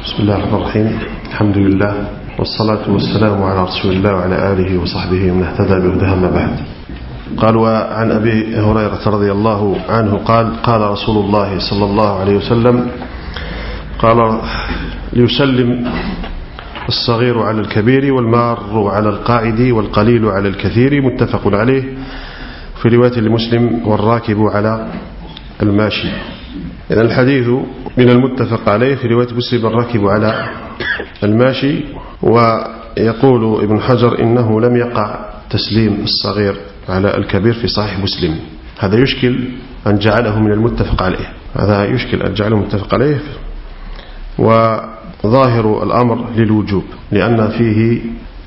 بسم الله الرحمن الرحيم. الحمد لله والصلاة والسلام على رسول الله وعلى آله وصحبه ومن اهتدى بهداه ما بعد. قال: وعن أبي هريرة رضي الله عنه قال: قال رسول الله صلى الله عليه وسلم: قال: ليسلم الصغير على الكبير والمار على القاعد والقليل على الكثير، متفق عليه. في رواية لمسلم: والراكب على الماشي. إذن الحديث من المتفق عليه في رواية مسلم: الراكب على الماشي. ويقول ابن حجر: إنه لم يقع تسليم الصغير على الكبير في صحيح مسلم. هذا يشكل أن جعله من المتفق عليه، هذا يشكل أن جعله متفق عليه. وظاهر الأمر للوجوب، لأن فيه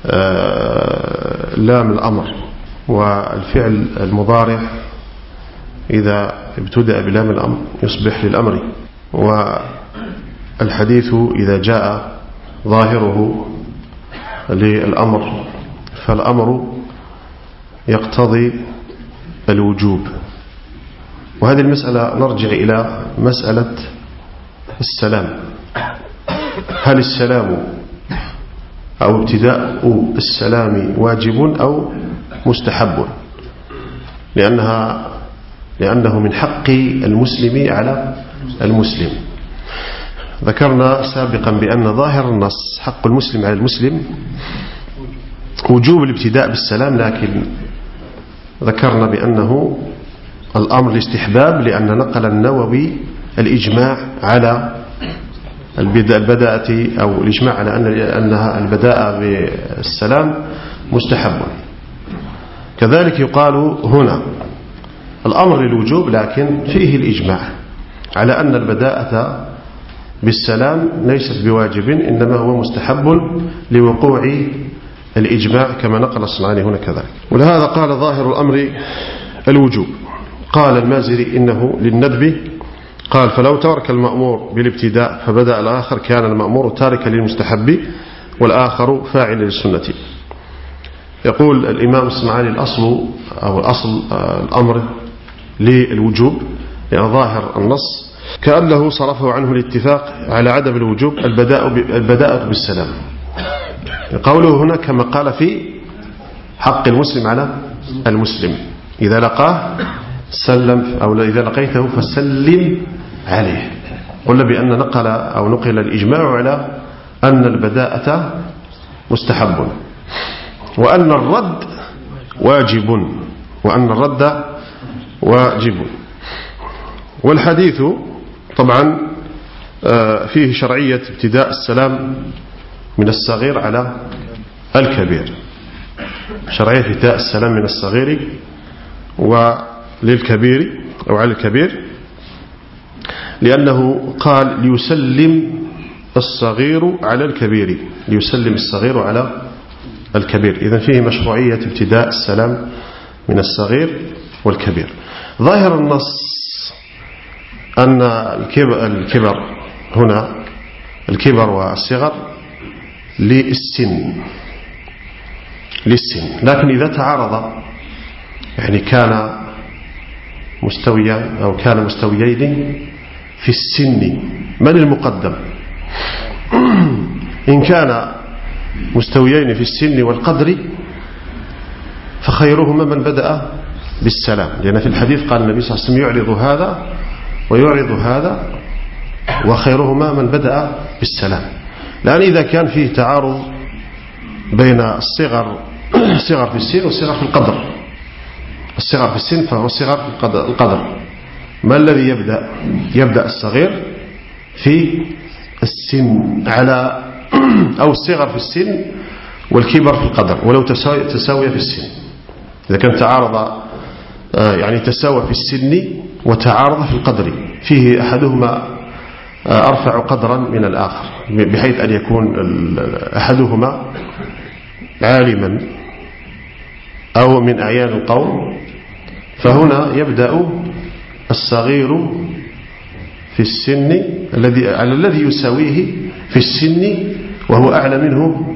لام الأمر، والفعل المضارع إذا ابتدأ بلام الأمر يصبح للأمر، والحديث إذا جاء ظاهره للأمر فالأمر يقتضي الوجوب. وهذه المسألة نرجع إلى مسألة السلام. هل السلام أو ابتداء السلام واجب أو مستحب؟ لأنه من حق المسلم على المسلم. ذكرنا سابقا بأن ظاهر النص حق المسلم على المسلم وجوب الابتداء بالسلام، لكن ذكرنا بأنه الأمر الاستحباب، لأن نقل النووي الإجماع على البداءة أو الإجماع على أنها البداءة بالسلام مستحب. كذلك يقال هنا الأمر للوجوب، لكن فيه الإجماع على أن البداءة بالسلام ليست بواجب، إنما هو مستحب لوقوع الإجماع كما نقل الصنعاني هنا كذلك. ولهذا قال: ظاهر الأمر الوجوب. قال المازري: إنه للندب. قال: فلو ترك المأمور بالابتداء فبدأ الآخر كان المأمور تاركا للمستحب والآخر فاعل للسنة. يقول الإمام الصنعاني: الأصل الأمر للوجوب، لأن ظاهر النص كأنه صرفه عنه الاتفاق على عدم الوجوب البداءة بالسلام. قوله هنا كما قال في حق المسلم على المسلم: إذا لقاه سلم، أو إذا لقيته فسلم عليه. قلنا بأن نقل الإجماع على أن البداءة مستحب، وأن الرد واجب. والحديث طبعا فيه شرعية ابتداء السلام من الصغير على الكبير، شرعية ابتداء السلام من الصغير وللكبير أو على الكبير، لأنه قال: ليسلم الصغير على الكبير، ليسلم الصغير على الكبير. إذن فيه مشروعية ابتداء السلام من الصغير والكبير. ظاهر النص أن الكبر هنا، الكبر والصغر للسن، لكن إذا تعارض، يعني كان مستويا أو كان مستويين في السن، من المقدم؟ إن كان مستويين في السن والقدر فخيرهما من بدأ بالسلام، لأن في الحديث قال النبي صلى الله عليه وسلم: يعرض هذا ويعرض هذا وخيرهما من بدأ بالسلام. لأن إذا كان فيه تعارض بين الصغر في السن والصغر في القدر، الصغر في السن فهو الصغر في القدر، ما الذي يبدأ الصغير في السن على أو الصغر في السن والكبر في القدر، ولو تساوي في السن. إذا كان تعارض يعني تساوى في السن وتعارض في القدر، فيه أحدهما أرفع قدرا من الآخر، بحيث أن يكون أحدهما عالما أو من أعيان القوم، فهنا يبدأ الصغير في السن الذي يساويه في السن وهو أعلى منه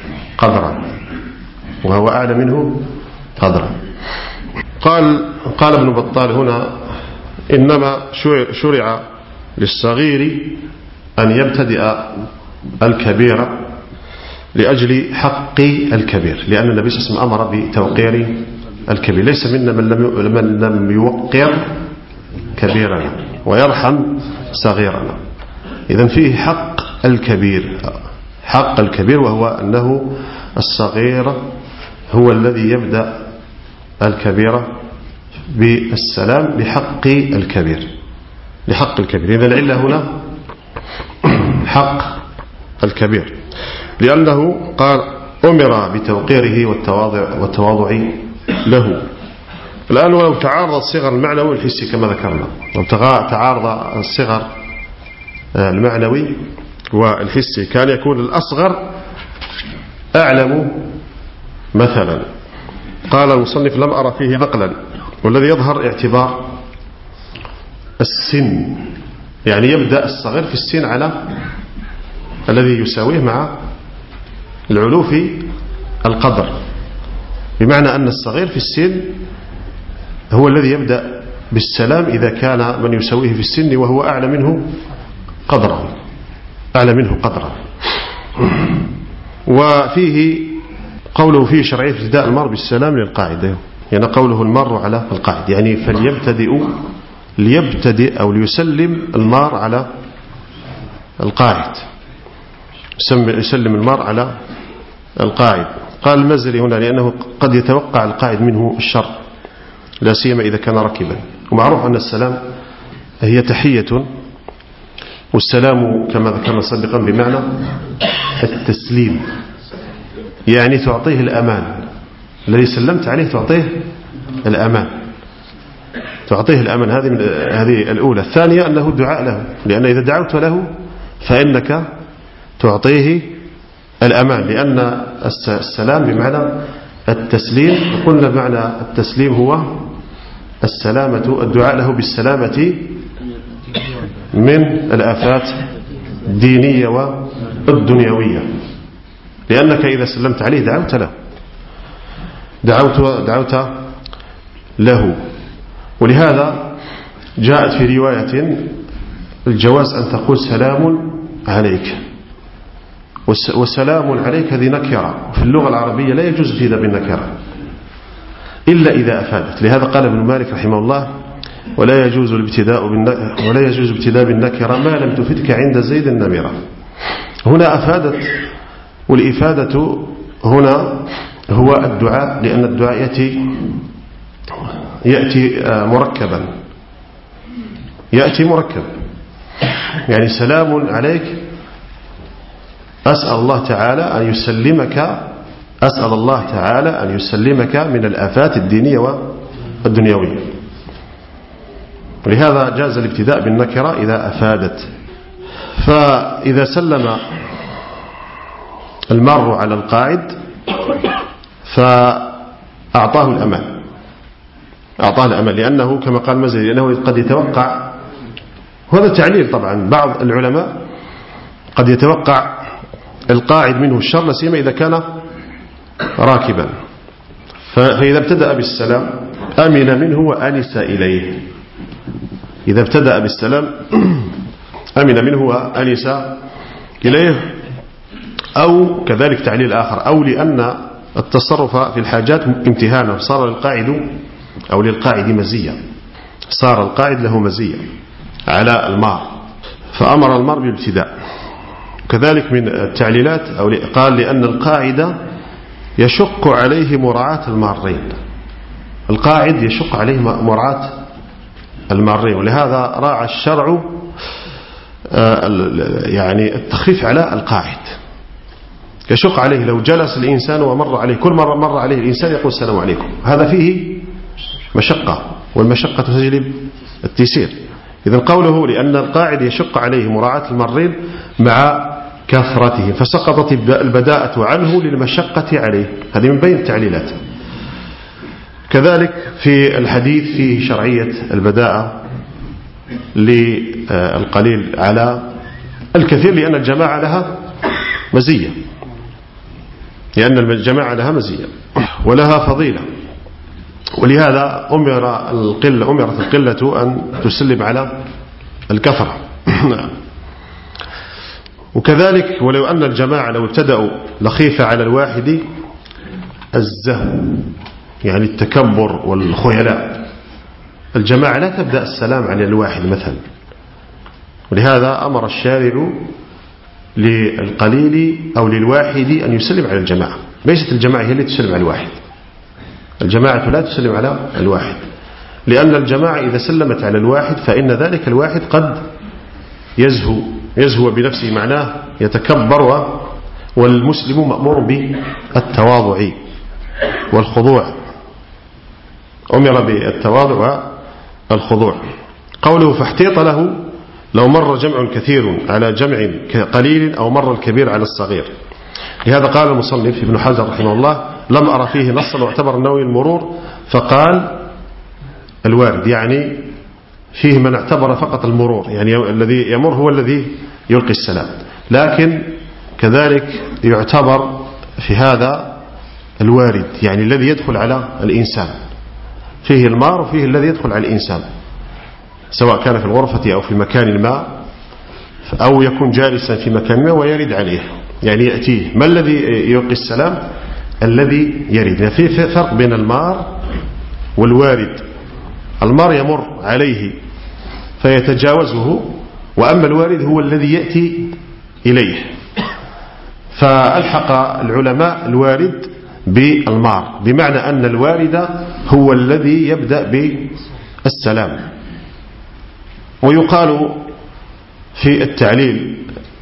قدرا. قال ابن بطال هنا: إنما شرع للصغير أن يبتدئ الكبيرة لأجل حق الكبير، لأن النبي صلى الله عليه وسلم أمر بتوقير الكبير. ليس منا من لم يوقر كبيرنا ويرحم صغيرنا. إذن فيه حق الكبير، حق الكبير، وهو أنه الصغير هو الذي يبدأ الكبيرة بالسلام لحق الكبير، لحق الكبير. إذن العلة هنا حق الكبير، لأنه قال أمر بتوقيره والتواضع له. الآن ولو تعارض الصغر المعنوي والحسي كما ذكرنا، لو تعارض الصغر المعنوي والحسي كان يكون الأصغر أعلم مثلا. قال المصنف لم أرى فيه نقلا، والذي يظهر اعتبار السن، يعني يبدأ الصغير في السن على الذي يساويه مع العلو في القدر، بمعنى أن الصغير في السن هو الذي يبدأ بالسلام إذا كان من يساويه في السن وهو أعلى منه قدرا، أعلى منه قدرا. وفيه قوله فيه شرعية ابتداء المار بالسلام للقاعدة، يعني قوله المار على القاعد، يعني ليبتدئ أو ليسلم المار على القاعد، يسلم المار على القاعد. قال المزري هنا لأنه قد يتوقع القاعد منه الشر، لا سيما إذا كان ركبا. ومعروف أن السلام هي تحية، والسلام كما ذكرنا سابقا بمعنى التسليم، يعني تعطيه الأمان، الذي سلمت عليه تعطيه الأمان، تعطيه الأمان. هذه الأولى. الثانية أنه الدعاء له، لأن إذا دعوت له فإنك تعطيه الأمان، لأن السلام بمعنى التسليم. قلنا بمعنى التسليم هو السلامة، الدعاء له بالسلامة من الآفات الدينية والدنيوية، لأنك إذا سلمت عليه دعوت له. ولهذا جاءت في رواية الجواز أن تقول سلام عليك، وسلام عليك هذه نكرة في اللغة العربية، لا يجوز ابتداء بالنكرة إلا إذا أفادت. لهذا قال ابن مالك رحمه الله ولا يجوز ابتداء بالنكرة ما لم تفدك عند زيد النمرة. هنا أفادت، والإفادة هنا هو الدعاء، لأن الدعاء يأتي مركبا، يعني سلام عليك، أسأل الله تعالى أن يسلمك من الآفات الدينية والدنيوية. ولهذا جاز الابتداء بالنكرة إذا أفادت. فإذا سلم المار على القاعد فأعطاه الأمان، لأنه كما قال مزري لأنه قد يتوقع، وهذا تعليل طبعا، بعض العلماء قد يتوقع القاعد منه الشر، لا سيما إذا كان راكبا، فإذا ابتدأ بالسلام أمن منه وأنس إليه. إذا ابتدأ بالسلام أمن منه وأنس إليه. أو كذلك تعليل آخر، أو لأن التصرف في الحاجات امتهانه، صار للقاعد أو للقاعد مزية، صار القاعد له مزية على المار، فأمر المار بالابتداء. كذلك من التعليلات أو قال لأن القاعدة يشق عليه مراعاة المارين، القاعد يشق عليه مراعاة المارين، ولهذا راعى الشرع يعني التخفيف على القاعد، يشق عليه. لو جلس الإنسان ومر عليه، كل مرة مر عليه الإنسان يقول السلام عليكم، هذا فيه مشقة، والمشقة تجلب التيسير. إذن قوله لأن القاعد يشق عليه مراعاة المارين مع كثرته، فسقطت البداءة عنه للمشقة عليه. هذه من بين التعليلات. كذلك في الحديث فيه شرعية البداءة للقليل على الكثير، لأن الجماعة لها مزية، ولها فضيلة. ولهذا أمرت القلة أن تسلم على الكثرة. وكذلك ولو أن الجماعة لو ابتدأوا لخيفة على الواحد الزهو، يعني التكبر والخيلاء. الجماعة لا تبدأ السلام على الواحد مثلا، ولهذا أمر الشارع للقليل أو للواحد أن يسلم على الجماعة. ليست الجماعة هي التي تسلم على الواحد، الجماعة لا تسلم على الواحد، لأن الجماعة إذا سلمت على الواحد فإن ذلك الواحد قد يزهو بنفسه، معناه يتكبر. والمسلم مأمور بالتواضع والخضوع، أمر بالتواضع والخضوع. قوله فاحتيط له لو مر جمع كثير على جمع قليل أو مر الكبير على الصغير. لهذا قال المصنف ابن حجر رحمه الله لم أرى فيه نصا واعتبر النووي المرور، فقال الوارد يعني فيه من اعتبر فقط المرور، يعني الذي يمر هو الذي يلقي السلام، لكن كذلك يعتبر في هذا الوارد، يعني الذي يدخل على الإنسان. فيه المار وفيه الذي يدخل على الإنسان، سواء كان في الغرفة أو في مكان ما، أو يكون جالسا في مكان ما ويرد عليه، يعني يأتيه. ما الذي يلقي السلام؟ الذي يرد. يعني في فرق بين المار والوارد. المار يمر عليه فيتجاوزه، وأما الوارد هو الذي يأتي إليه. فألحق العلماء الوارد بالمار، بمعنى أن الوارد هو الذي يبدأ بالسلام. ويقال في التعليل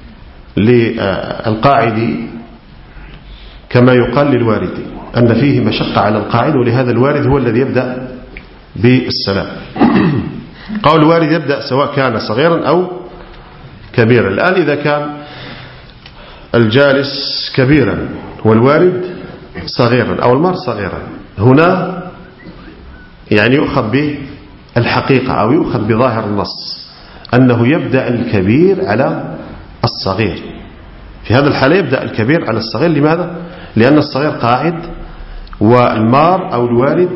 للقاعد كما يقال للوارد، أن فيه مشقة على القاعد، ولهذا الوارد هو الذي يبدأ بالسلام. قول الوارد يبدأ سواء كان صغيرا أو كبيرا. الآن إذا كان الجالس كبيرا والوارد صغيرا أو المار صغيرا، هنا يعني يؤخذ بالحقيقة أو يؤخذ بظاهر النص أنه يبدأ الكبير على الصغير. في هذا الحالة يبدأ الكبير على الصغير. لماذا؟ لأن الصغير قاعد والمار أو الوارد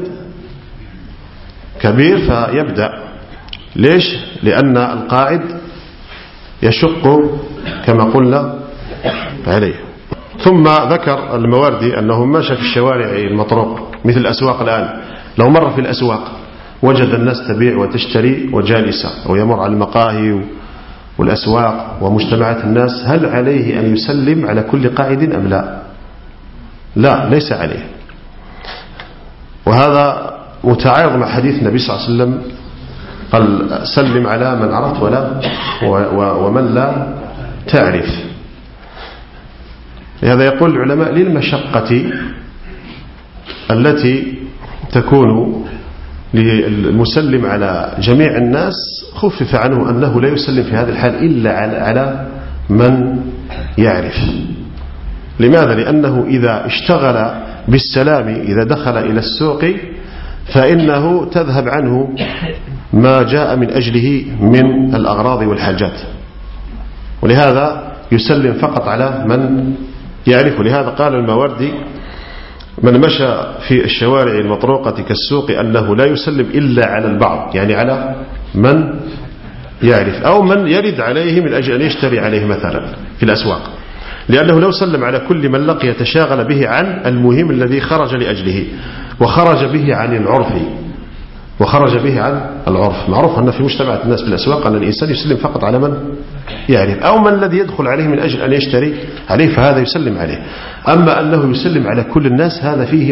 كبير، فيبدأ. ليش؟ لأن القاعد يشق كما قلنا عليه. ثم ذكر المواردي أنه ماشى في الشوارع المطروق مثل الأسواق. الآن لو مر في الأسواق وجد الناس تبيع وتشتري وجالسة، ويمر على المقاهي والأسواق ومجتمعات الناس، هل عليه أن يسلم على كل قاعد أم لا؟ لا، ليس عليه. وهذا متعارض مع حديث النبي صلى الله عليه وسلم قال سلم على من عرفت ومن لا تعرف. لهذا يقول العلماء للمشقة التي تكون للمسلم على جميع الناس، خفف عنه أنه لا يسلم في هذه الحال إلا على من يعرف. لماذا؟ لأنه إذا اشتغل بالسلام إذا دخل إلى السوق فإنه تذهب عنه ما جاء من أجله من الأغراض والحاجات، ولهذا يسلم فقط على من يعرف. لهذا قال الماوردي من مشى في الشوارع المطروقة كالسوق أنه لا يسلم إلا على البعض، يعني على من يعرف أو من يرد عليه من أجل أن يشتري عليه مثلا في الأسواق، لأنه لو سلم على كل من لقي تشاغل به عن المهم الذي خرج لأجله وخرج به عن العرف. معروف أن في مجتمع الناس في الأسواق أن الإنسان يسلم فقط على من يعرف أو من الذي يدخل عليه من أجل أن يشتري عليه، فهذا يسلم عليه. أما أنه يسلم على كل الناس هذا فيه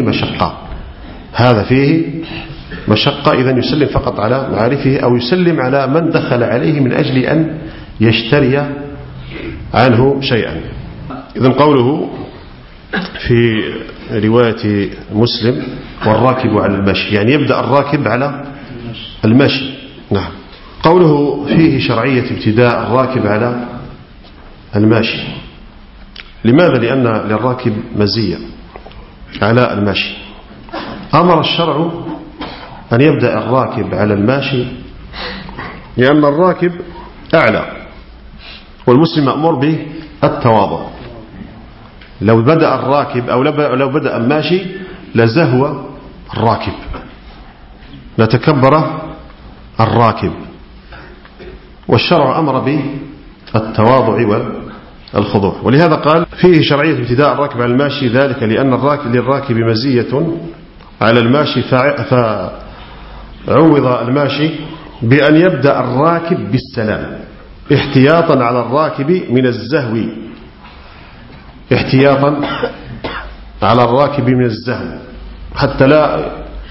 مشقة. إذن يسلم فقط على معارفه أو يسلم على من دخل عليه من أجل أن يشتري عنه شيئا. إذن قوله في رواية مسلم والراكب على المشي، يعني يبدأ الراكب على المشي. نعم. قوله فيه شرعية ابتداء الراكب على الماشي. لماذا؟ لأن للراكب مزية على الماشي. أمر الشرع أن يبدأ الراكب على الماشي لأن الراكب أعلى، والمسلم مأمور بالتواضع. لو بدأ الراكب أو لو بدأ الماشي لزهو الراكب، لتكبر الراكب. والشرع أمر بالتواضع الخضوع. ولهذا قال فيه شرعية ابتداء الراكب على الماشي، ذلك لأن للراكب مزية على الماشي، فعوض الماشي بأن يبدأ الراكب بالسلام احتياطا على الراكب من الزهو، احتياطا على الراكب من الزهو حتى لا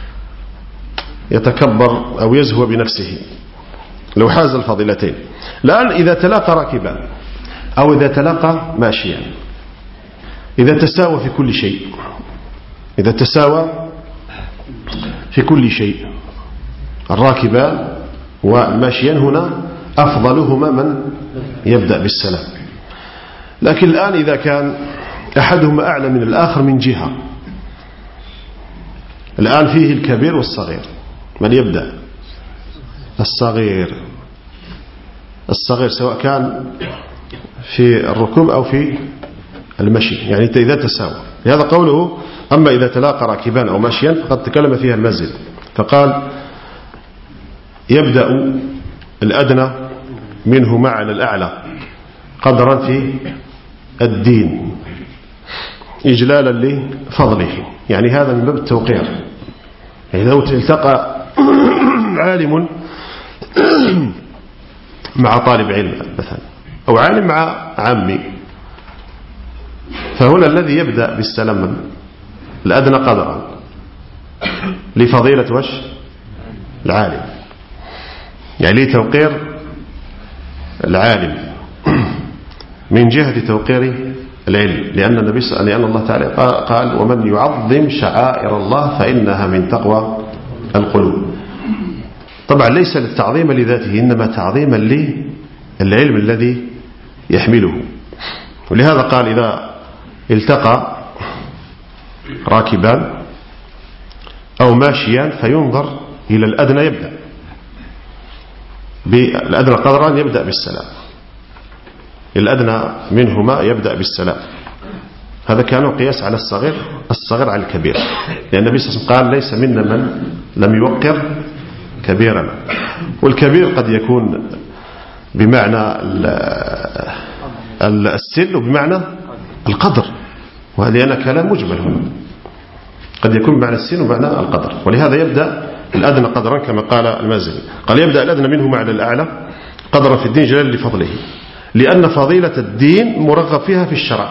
يتكبر أو يزهو بنفسه لو حاز الفضيلتين. الآن إذا تلاقى راكبا أو إذا تلاقى ماشيا، إذا تساوى في كل شيء، إذا تساوى في كل شيء الراكبان والماشيان، هنا أفضلهما من يبدأ بالسلام. لكن الآن إذا كان أحدهما أعلى من الآخر من جهة، الآن فيه الكبير والصغير، من يبدأ؟ الصغير. الصغير سواء كان في الركوب أو في المشي، يعني إذا تساوى. لهذا قوله أما إذا تلاقى راكبان أو ماشيا فقد تكلم فيها المسجد، فقال يبدأ الأدنى منهما على الأعلى قدرا في الدين إجلالا لفضله، يعني هذا من باب التوقير. يعني لو التقى عالم مع طالب علم مثلا أو عالم مع عامي، فهنا الذي يبدأ بالسلام من الأدنى قدرا لفضيلة وش العالم، يعني لتوقير العالم من جهة توقير العلم، لأن الله تعالى قال ومن يعظم شعائر الله فإنها من تقوى القلوب. طبعا ليس للتعظيم لذاته، إنما تعظيما للعلم الذي يحمله. ولهذا قال إذا التقى راكبان أو ماشيان فينظر إلى الأدنى، يبدأ بالأدنى قدرا يبدأ بالسلام، الأدنى منهما يبدأ بالسلام. هذا كان قياس على الصغير على الكبير، لأن النبي صلى الله عليه وسلم قال ليس منا من لم يوقر كبيرا. والكبير قد يكون بمعنى السن وبمعنى القدر، وهذا أنا كلام مجمل هنا، قد يكون بمعنى السن وبمعنى القدر. ولهذا يبدأ الأدنى قدرا كما قال المازني، قال يبدأ الأدنى منهما على الأعلى قدرا في الدين جلالا لفضله، لأن فضيلة الدين مرغب فيها في الشرع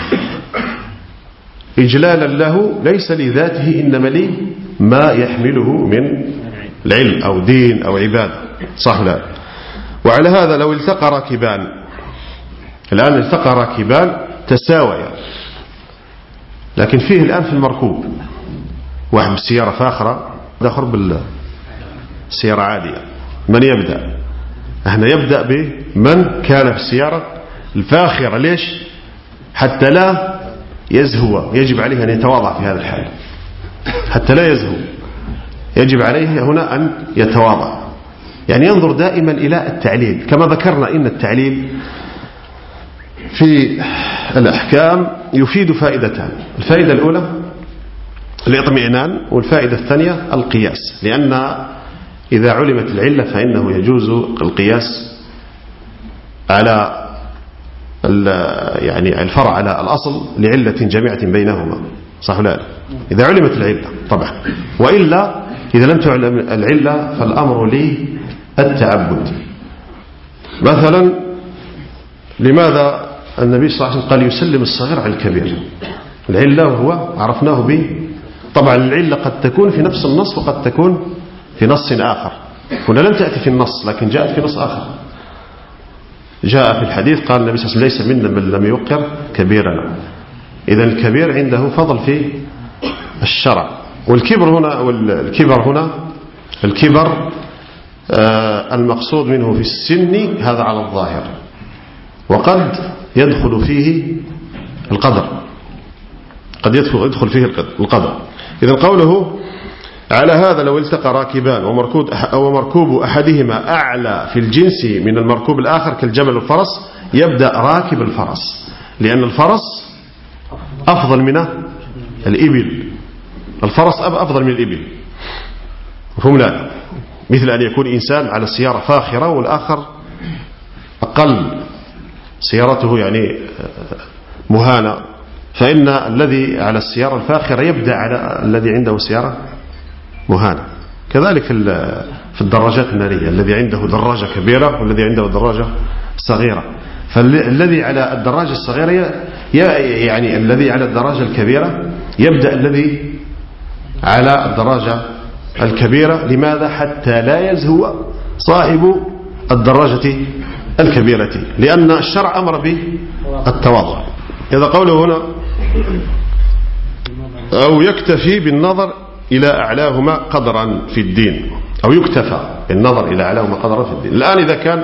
إجلالا له ليس لذاته، إنما لي ما يحمله من العلم أو دين أو عبادة، صح لا؟ وعلى هذا لو التقى راكبان، الآن التقى راكبان تساويا، لكن فيه الآن في المركوب واحد بالسيارة فاخرة آخر بالسيارة عادية، من يبدأ؟ هنا يبدأ بمن كان في السيارة الفاخرة. ليش؟ حتى لا يزهو، يجب عليه أن يتواضع في هذا الحال، حتى لا يزهو يجب عليه هنا أن يتواضع، يعني ينظر دائما إلى التعليل. كما ذكرنا إن التعليل في الأحكام يفيد فائدتان، الفائدة الأولى الاطمئنان، والفائدة الثانية القياس، لأن إذا علمت العلة فإنه يجوز القياس على يعني الفرع على الأصل لعلة جامعة بينهما، صح لا؟ إذا علمت العلة طبعا، وإلا إذا لم تعلم العلة فالأمر للتعبد. مثلا لماذا النبي صلى الله عليه وسلم قال يسلم الصغير على الكبير؟ العلة وهو عرفناه به، طبعا العلة قد تكون في نفس النص وقد تكون في نص آخر، هنا لم تأتي في النص لكن جاءت في نص آخر. جاء في الحديث قال النبي صلى الله عليه وسلم ليس منا من لم يوقر كبيرنا، إذن الكبير عنده فضل في الشرع. والكبر هنا الكبر المقصود منه في السن هذا على الظاهر، وقد يدخل فيه القدر، قد يدخل فيه القدر. إذن قوله على هذا لو التقى راكبان ومركوب أحدهما أعلى في الجنس من المركوب الآخر كالجمل والفرس، يبدأ راكب الفرس، لأن الفرس أفضل من الإبل، الفرس أفضل من الإبل، مفهوم لا؟ مثل أن يكون إنسان على سيارة فاخرة والآخر أقل سيارته يعني مهانة، فإن الذي على السيارة الفاخرة يبدأ على الذي عنده سيارة مهانة. كذلك في الدراجات النارية، الذي عنده دراجة كبيرة والذي عنده دراجة صغيرة، فالذي على الدراجة الصغيرة يعني الذي على الدراجة الكبيرة يبدأ الذي على الدراجة الكبيرة. لماذا؟ حتى لا يزهو صاحب الدراجة الكبيرة، لأن الشرع أمر بالتواضع. إذا قوله هنا أو يكتفي بالنظر إلى أعلاهما قدرا في الدين، أو يكتفى بالنظر إلى أعلاهما قدرا في الدين. الآن إذا كان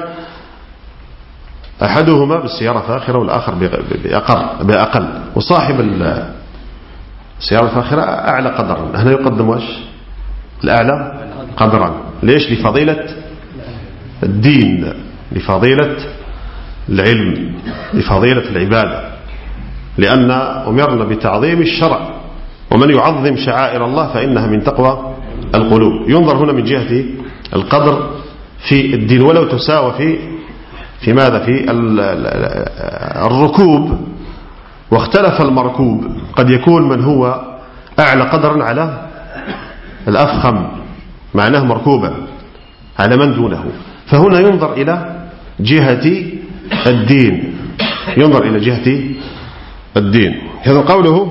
أحدهما بالسيارة فاخرة والآخر بأقل، وصاحب السيارة الفاخرة أعلى قدرا، هنا يقدم وش؟ الأعلى قدرا. ليش؟ لفضيلة الدين، لفضيلة العلم، لفضيلة العبادة، لأن أمرنا بتعظيم الشرع، ومن يعظم شعائر الله فإنها من تقوى القلوب. ينظر هنا من جهة القدر في الدين، ولو تساوى في ماذا؟ في الركوب، واختلف المركوب، قد يكون من هو أعلى قدرا على الأفخم، معناه مركوبا على من دونه، فهنا ينظر إلى جهة الدين، ينظر إلى جهة الدين. هذا قوله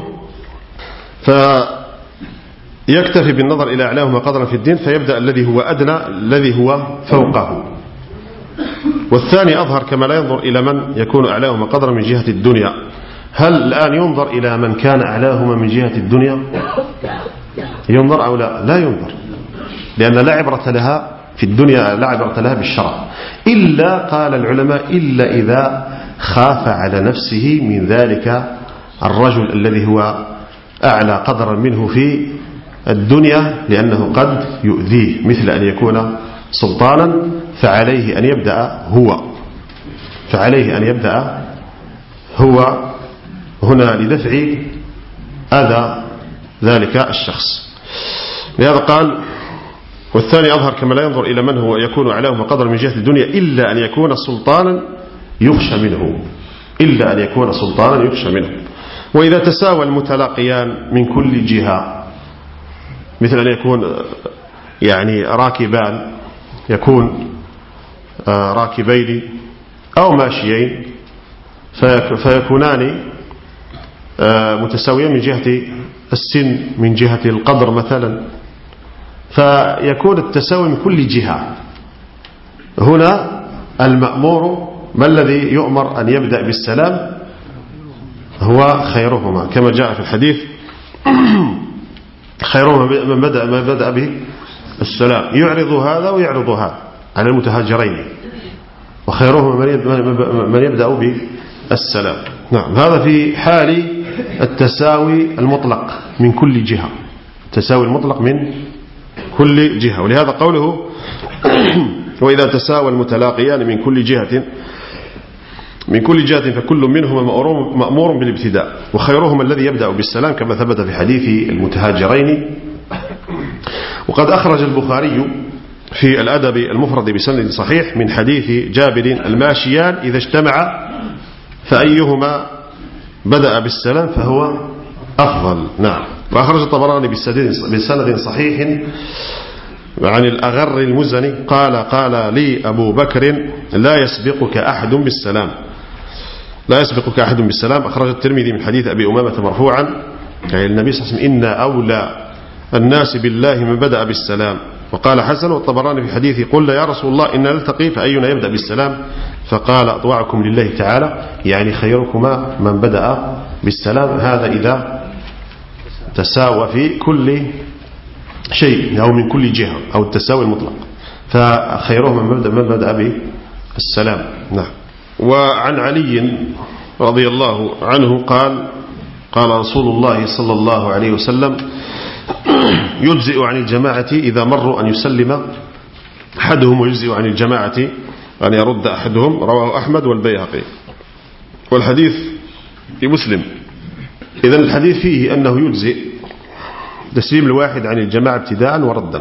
فيكتفي بالنظر إلى أعلاهما قدرا في الدين، فيبدأ الذي هو أدنى الذي هو فوقه، والثاني أظهر كما لا ينظر إلى من يكون أعلاهما قدرا من جهة الدنيا. هل الآن ينظر إلى من كان أعلاهما من جهة الدنيا؟ ينظر أو لا؟ لا ينظر، لأن لا عبرة لها في الدنيا، لا عبرة لها بالشرع، إلا قال العلماء إلا إذا خاف على نفسه من ذلك الرجل الذي هو أعلى قدرا منه في الدنيا، لأنه قد يؤذيه، مثل أن يكون سلطانا فعليه أن يبدأ هو هنا لدفع أذى ذلك الشخص. لهذا قال والثاني أظهر كما لا ينظر إلى من هو يكون أعلاهما قدرا من جهة الدنيا إلا أن يكون سلطانا يخشى منه. وإذا تساوى المتلاقيان من كل جهة، مثل أن يكون يعني راكبان، يكون راكبين أو ماشيين، فيكونان متساويين من جهة السن، من جهة القدر مثلا، فيكون التساوي من كل جهة. هنا المأمور ما الذي يؤمر أن يبدأ بالسلام؟ هو خيرهما، كما جاء في الحديث خيرهما من بدأ به السلام، يعرض هذا ويعرض هذا على المتهاجرين، وخيرهما من يبدأ بالسلام. نعم، هذا في حال التساوي المطلق من كل جهة، التساوي المطلق من كل جهة. ولهذا قوله وإذا تساوى المتلاقيان من كل جهة فكل منهما مأمور بالابتداء، وخيرهما الذي يبدأ بالسلام، كما ثبت في حديث المتهاجرين. وقد أخرج البخاري في الأدب المفرد بسند صحيح من حديث جابر الماشيان إذا اجتمع فأيهما بدأ بالسلام فهو أفضل. نعم. وأخرج الطبراني بسند صحيح عن الأغر المزني قال لي أبو بكر لا يسبقك أحد بالسلام. أخرج الترمذي من حديث أبي أمامة مرفوعا يعني النبي صلى الله عليه وسلم إن أولى الناس بالله من بدأ بالسلام. وقال حسن والطبراني في حديث قل يا رسول الله إن نلتقي فأينا يبدأ بالسلام؟ فقال أطوعكم لله تعالى، يعني خيركما من بدأ بالسلام. هذا إذا تساوى في كل شيء أو من كل جهة، أو التساوي المطلق، فخيرهما من بدأ بالسلام. نعم. وعن علي رضي الله عنه قال رسول الله صلى الله عليه وسلم يجزئ عن الجماعة إذا مروا أن يسلم أحدهم، ويجزئ عن الجماعة أن يرد أحدهم. رواه أحمد والبيهقي، والحديث في مسلم. إذن الحديث فيه أنه يجزئ تسليم الواحد عن الجماعة ابتداء وردا،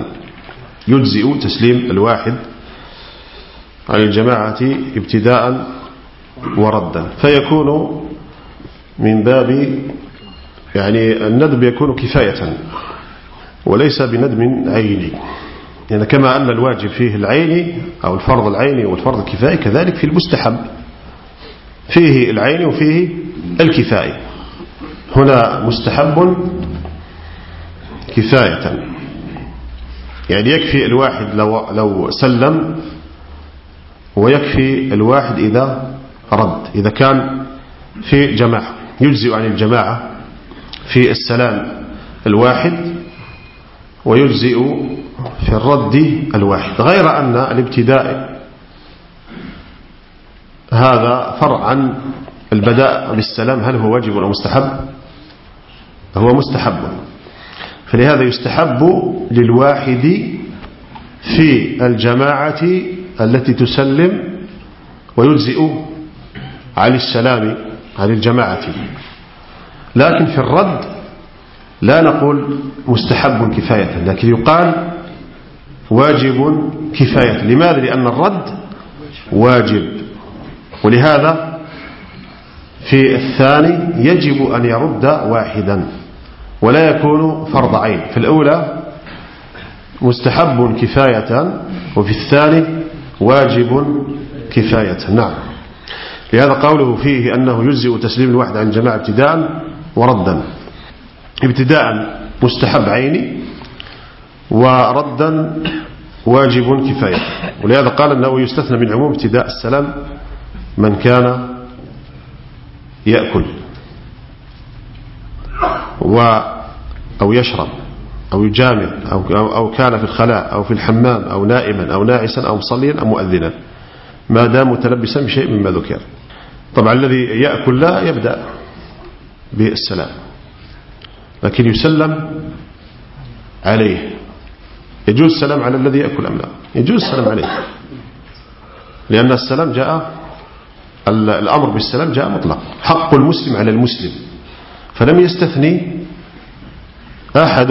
يجزئ تسليم الواحد عن الجماعة ابتداء وردا، فيكون من باب يعني الندب يكون كفاية وليس بندم عيني، يعني كما أن الواجب فيه العيني أو الفرض العيني والفرض الكفائي، كذلك في المستحب فيه العيني وفيه الكفائي. هنا مستحب كفاية، يعني يكفي الواحد لو سلم، ويكفي الواحد إذا رد، إذا كان في جماعة يجزئ عن الجماعة في السلام الواحد ويجزئ في الرد الواحد، غير أن الابتداء هذا فرع عن البداء بالسلام. هل هو واجب أو مستحب؟ هو مستحب، فلهذا يستحب للواحد في الجماعة التي تسلم ويجزئ عن السلام عن الجماعة، لكن في الرد لا نقول مستحب كفاية، لكن يقال واجب كفاية. لماذا؟ لأن الرد واجب، ولهذا في الثاني يجب أن يرد واحدا ولا يكون فرض عين. في الأولى مستحب كفاية، وفي الثاني واجب كفاية. نعم، لهذا قوله فيه أنه يجزئ تسليم الواحد عن جماعة ابتداء وردا. ابتداء مستحب عيني، وردا واجب كفاية، ولهذا قال أنه يستثنى من عموم ابتداء السلام من كان يأكل أو يشرب أو يجامع أو كان في الخلاء أو في الحمام أو نائما أو ناعسا أو مصليا أو مؤذنا، ما دام متلبسا بشيء مما ذكر. طبعا الذي يأكل لا يبدأ بالسلام، لكن يسلم عليه. يجوز السلام على الذي يأكل أم لا؟ يجوز السلام عليه، لأن السلام جاء، الأمر بالسلام جاء مطلق، حق المسلم على المسلم، فلم يستثني أحد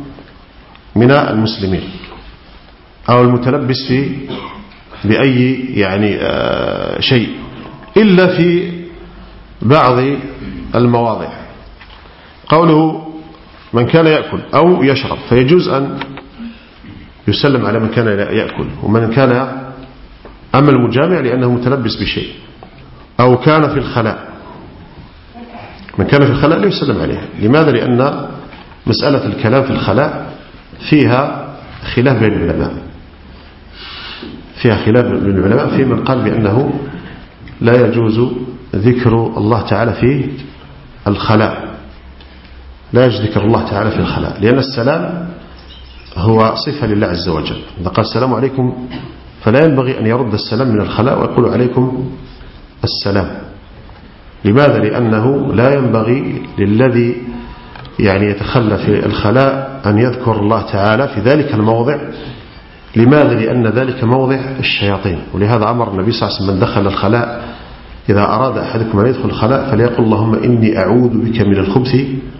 من المسلمين أو المتلبس بأي يعني شيء، إلا في بعض المواضع. قوله من كان يأكل أو يشرب، فيجوز أن يسلم على من كان يأكل، ومن كان أما المجامع لأنه متلبس بشيء، أو كان في الخلاء. من كان في الخلاء لا يسلم عليه. لماذا؟ لأن مسألة الكلام في الخلاء فيها خلاف بين العلماء، فيها خلاف بين العلماء في من قال بأنه لا يجوز ذكر الله تعالى في الخلاء، لا يجوز ذكر الله تعالى في الخلاء، لأن السلام هو صفة لله عز وجل. إذا قال السلام عليكم فلا ينبغي أن يرد السلام من الخلاء ويقول عليكم السلام. لماذا؟ لأنه لا ينبغي للذي يعني يتخلى في الخلاء أن يذكر الله تعالى في ذلك الموضع. لماذا؟ لأن ذلك موضع الشياطين، ولهذا أمر النبي صلى الله عليه وسلم من دخل الخلاء إذا أراد أحدكم أن يدخل الخلاء فليقل اللهم إني أعوذ بك من الخبث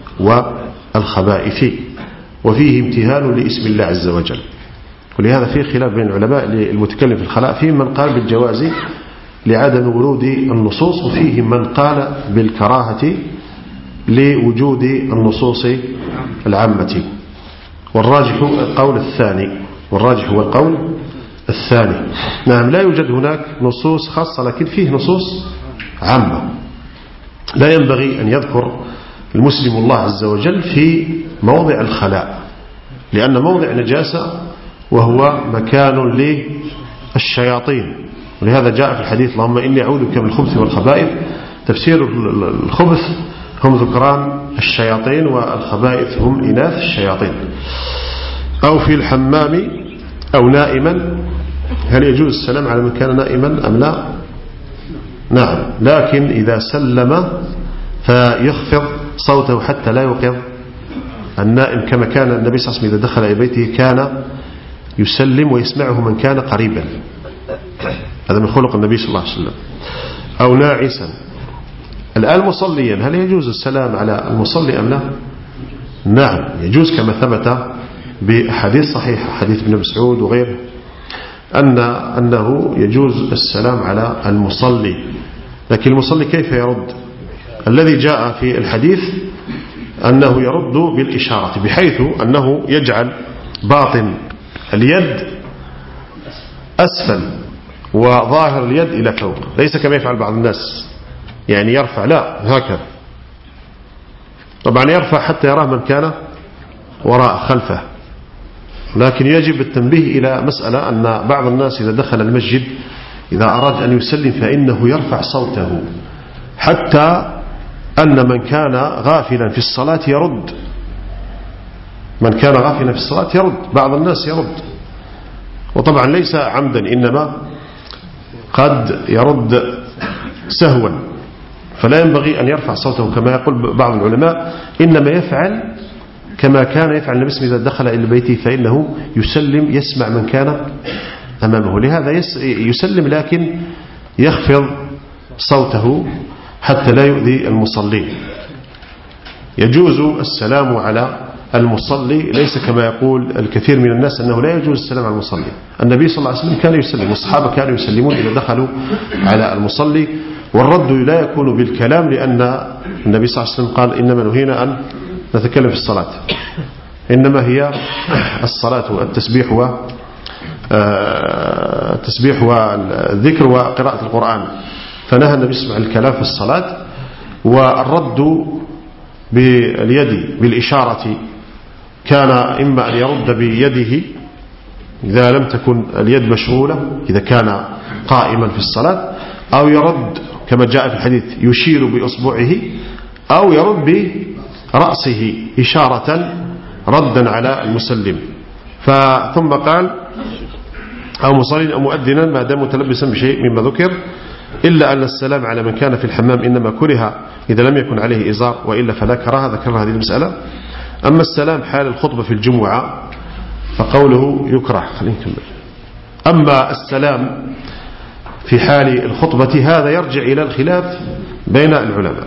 والخبائث، وفيه امتهان لاسم الله عز وجل. ولهذا في خلاف بين العلماء المتكلم في الخلاء، فيه من قال بالجواز لعدم ورود النصوص، وفيه من قال بالكراهة لوجود النصوص العامة. والراجح القول الثاني، والراجح هو القول الثاني. نعم، لا يوجد هناك نصوص خاصة، لكن فيه نصوص عامة. لا ينبغي أن يذكر المسلم الله عز وجل في موضع الخلاء، لأن موضع نجاسة وهو مكان للشياطين. ولهذا جاء في الحديث اللهم إني أعوذ بك من الخبث والخبائث. تفسير الخبث هم ذكران الشياطين، والخبائث هم إناث الشياطين. أو في الحمام أو نائما، هل يجوز السلام على من كان نائما أم لا؟ نعم، لكن إذا سلم فيخفض صوته حتى لا يوقظ النائم، كما كان النبي صلى الله عليه وسلم إذا دخل إلى بيته كان يسلم ويسمعه من كان قريبا، هذا من خلق النبي صلى الله عليه وسلم. أو ناعسا. الآن مصليا، هل يجوز السلام على المصلي أم لا؟ نعم يجوز، كما ثبت بحديث صحيح، حديث ابن مسعود وغيره، أنه يجوز السلام على المصلي لكن المصلي كيف يرد؟ الذي جاء في الحديث أنه يرد بالإشارة، بحيث أنه يجعل باطن اليد أسفل وظاهر اليد إلى فوق، ليس كما يفعل بعض الناس يعني يرفع، لا هكذا. طبعا يرفع حتى يراه من كان وراء خلفه، لكن يجب التنبيه إلى مسألة أن بعض الناس إذا دخل المسجد إذا أراد أن يسلم فإنه يرفع صوته، حتى أن من كان غافلا في الصلاة يرد، من كان غافلا في الصلاة يرد، بعض الناس يرد، وطبعا ليس عمدا إنما قد يرد سهوا، فلا ينبغي أن يرفع صوته كما يقول بعض العلماء، إنما يفعل كما كان يفعل النبي صلى الله عليه وسلم إذا دخل إلى بيته، فإنه يسلم يسمع من كان أمامه، لهذا يسلم لكن يخفض صوته حتى لا يؤذي المصلين. يجوز السلام على المصلي، ليس كما يقول الكثير من الناس أنه لا يجوز السلام على المصلي. النبي صلى الله عليه وسلم كان يسلم، والصحابة كانوا يسلمون إذا دخلوا على المصلي، والرد لا يكون بالكلام، لأن النبي صلى الله عليه وسلم قال إنما نهينا أن نتكلم في الصلاة، إنما هي الصلاة التسبيح والذكر وقراءة القرآن، فنهى النبي صلى الله عليه وسلم عن الكلام في الصلاة. والرد باليد بالإشارة كان إما أن يرد بيده إذا لم تكن اليد مشغولة، إذا كان قائما في الصلاة، أو يرد كما جاء في الحديث يشير بأصبعه، أو يرد برأسه إشارة ردا على المسلم. ثم قال أو مصلي أو مؤذنا ما دام متلبسا بشيء مما ذكر، إلا أن السلام على من كان في الحمام إنما كره إذا لم يكن عليه إزار، وإلا فلا كراهة، ذكرنا هذه المسألة. أما السلام حال الخطبة في الجمعة فقوله يكره. خلينا نكمل. أما السلام في حال الخطبة هذا يرجع إلى الخلاف بين العلماء،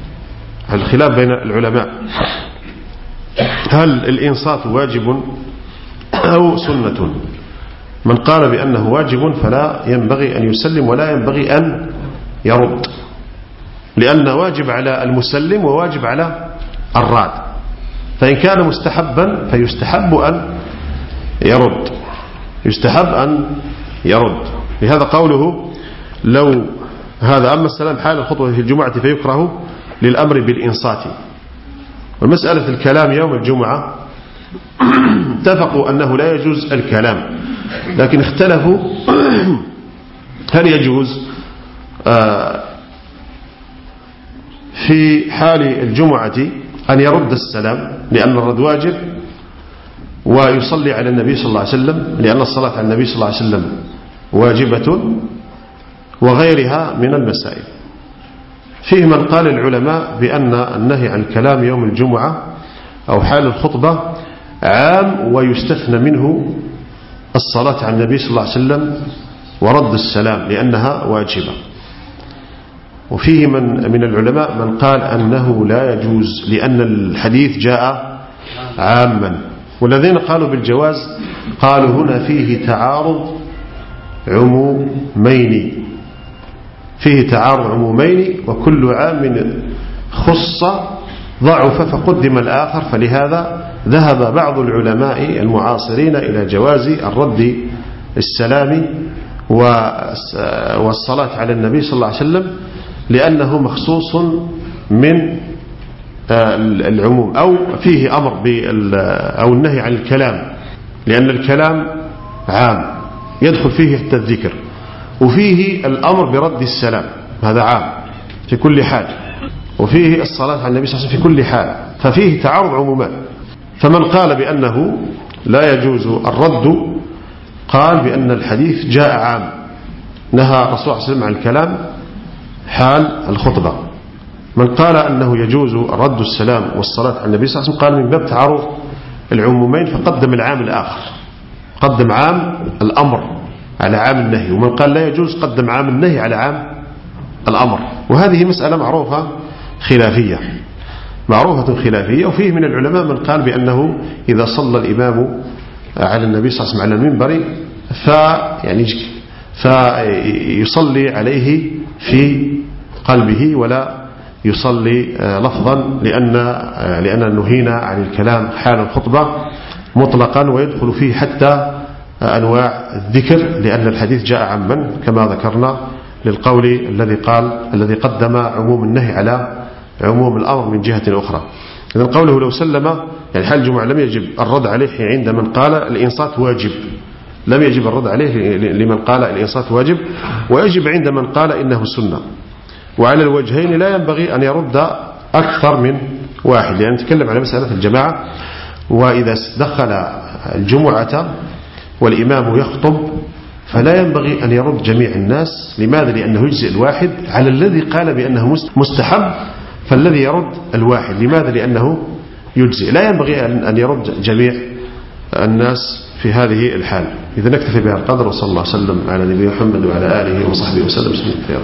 هل الإنصات واجب أو سنة؟ من قال بأنه واجب فلا ينبغي أن يسلم ولا ينبغي أن يرد، لأنه واجب على المسلم وواجب على الراد، فإن كان مستحبا فيستحب أن يرد، لهذا قوله لو هذا. أما السلام حال الخطبة في الجمعة فيكره للأمر بالإنصات. ومسألة الكلام يوم الجمعة اتفقوا أنه لا يجوز الكلام، لكن اختلفوا هل يجوز في حال الجمعة أن يرد السلام لأن الرد واجب، ويصلي على النبي صلى الله عليه وسلم لأن الصلاة على النبي صلى الله عليه وسلم واجبة، وغيرها من المسائل. فيه من قال العلماء بأن النهي عن الكلام يوم الجمعة أو حال الخطبة عام، ويستثنى منه الصلاة على النبي صلى الله عليه وسلم ورد السلام لأنها واجبة. وفيه من العلماء من قال أنه لا يجوز لأن الحديث جاء عاما، والذين قالوا بالجواز قالوا هنا فيه تعارض عمومين، وكل عام خص ضعف فقدم الآخر، فلهذا ذهب بعض العلماء المعاصرين إلى جواز الرد السلام والصلاة على النبي صلى الله عليه وسلم، لأنه مخصوص من العموم، أو فيه أمر أو النهي عن الكلام، لأن الكلام عام يدخل فيه حتى الذكر، وفيه الأمر برد السلام هذا عام في كل حال، وفيه الصلاة على النبي صلى الله عليه وسلم في كل حال، ففيه تعارض عمومان. فمن قال بأنه لا يجوز الرد قال بأن الحديث جاء عام، نهى الرسول صلى الله عليه وسلم عن الكلام حال الخطبة. من قال أنه يجوز رد السلام والصلاة على النبي صلى الله عليه وسلم قال من باب تعارض العمومين، فقدم العام الآخر، قدم عام الأمر على عام النهي. ومن قال لا يجوز قدم عام النهي على عام الأمر. وهذه مسألة معروفة خلافية. وفيه من العلماء من قال بأنه إذا صلى الإمام على النبي صلى الله عليه وسلم على المنبر فيصلي عليه في قلبه ولا يصلي لفظا، لأن نهينا عن الكلام حال الخطبة مطلقا، ويدخل فيه حتى أنواع الذكر، لأن الحديث جاء عما كما ذكرنا للقول الذي قدم عموم النهي على عموم الأمر من جهة أخرى. إذن قوله لو سلم يعني حال الجمعة لم يجب الرد عليه عند من قال الإنصات واجب، لم يجب الرد عليه لمن قال الإنصات واجب، ويجب عند من قال إنه سنة. وعلى الوجهين لا ينبغي أن يرد أكثر من واحد، لأن نتكلم على مسألة الجماعة. وإذا دخل الجمعة والإمام يخطب فلا ينبغي أن يرد جميع الناس. لماذا؟ لأنه يجزئ الواحد على الذي قال بأنه مستحب، فالذي يرد الواحد. لماذا؟ لأنه يجزئ. لا ينبغي أن يرد جميع الناس في هذه الحال. إذا نكتفي بهذا القدر، وصلى الله وسلم على نبينا محمد وعلى آله وصحبه وسلم.